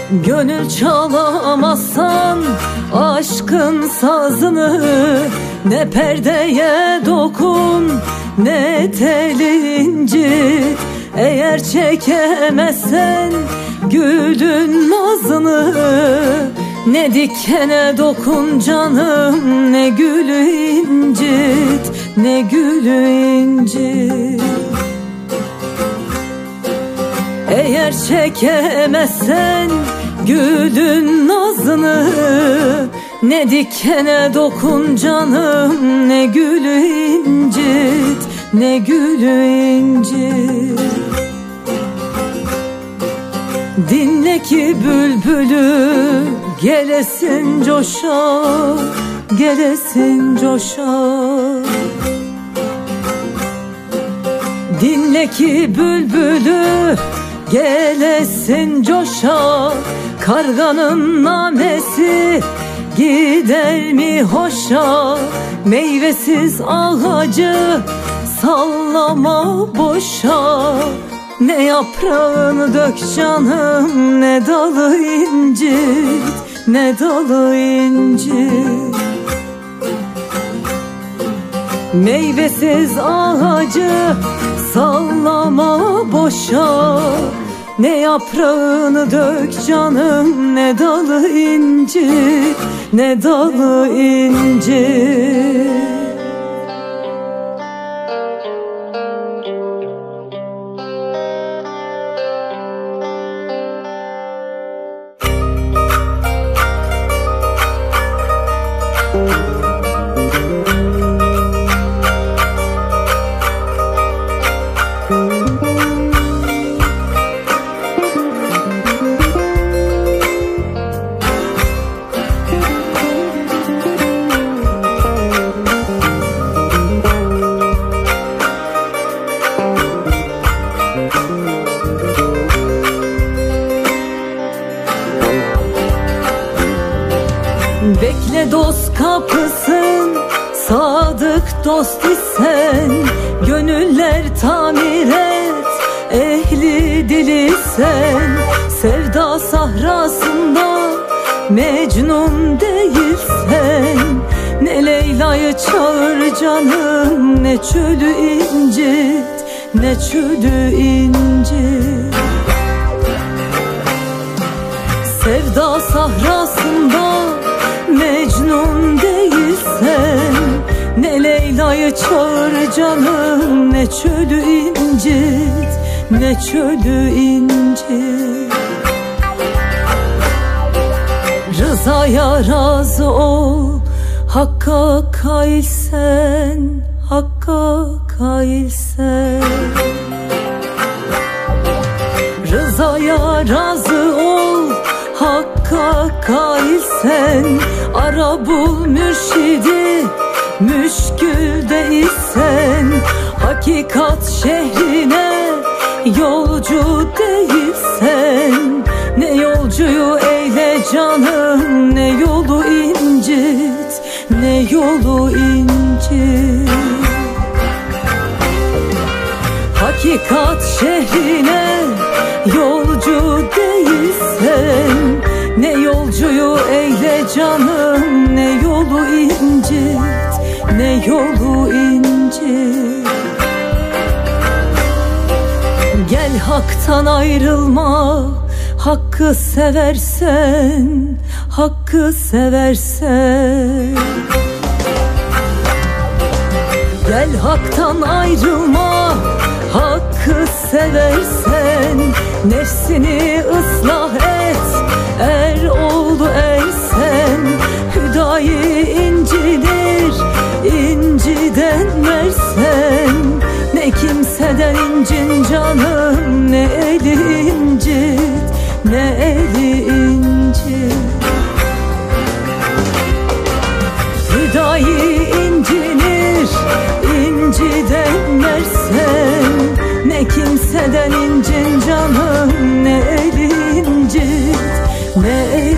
Gönül çalamazsan aşkın sazını, ne perdeye dokun ne tel incit. Eğer çekemezsen gülün nazını, ne dikene dokun canım, ne gülü incit, ne gülü incit. Eğer çekemezsen gülün nazını, ne dikene dokun canım, ne gülü incit, ne gülü incit. Dinle ki bülbülü gelesin coşa, gelesin coşa. Dinle ki bülbülü gelesin coşa, karganın namesi gider mi hoşa. Meyvesiz ağacı sallama boşa, ne yaprağını dök canım, ne dalı incit, ne dalı incit. Meyvesiz ağacı sallama boşa, ne yaprağını dök canım, ne dalı incit, ne dalı incit. Bekle dost kapısın, sadık dost isen, gönüller tamir et, ehli dilisen. Sevda sahrasında Mecnun değilsen, ne Leyla'yı çağır canım, ne çölü incit, ne çölü incit. Sevda sahrasında Mecnun değilsen, ne Leyla'yı çağır canım, ne çölü incit, ne çölü incit. Rızaya razı ol, Hakka kailsen, Hakka kailsen. Rızaya razı ol, Hakka kailsen. Ara bul mürşidi, müşkülde isen. Hakikat şehrine yolcu değilsen, ne yolcuyu eyle canım, ne yolu incit, ne yolu incit. Hakikat şehrine yolcu değilsen, ne yolcuyu eyle canım, ne yolu incit, ne yolu incit. Gel haktan ayrılma, Hakkı seversen, Hakkı seversen. Gel haktan ayrılma, Hakkı seversen. Nefsini ıslah et, er oldu ersen. Hüdayi incidir, inciden versen. Ne kimseden incin canım, ne eli incit, ne eli incit. Hüdayi incinir, inciden versen. Ne kimseden incin canım, ne eli incit, ne eli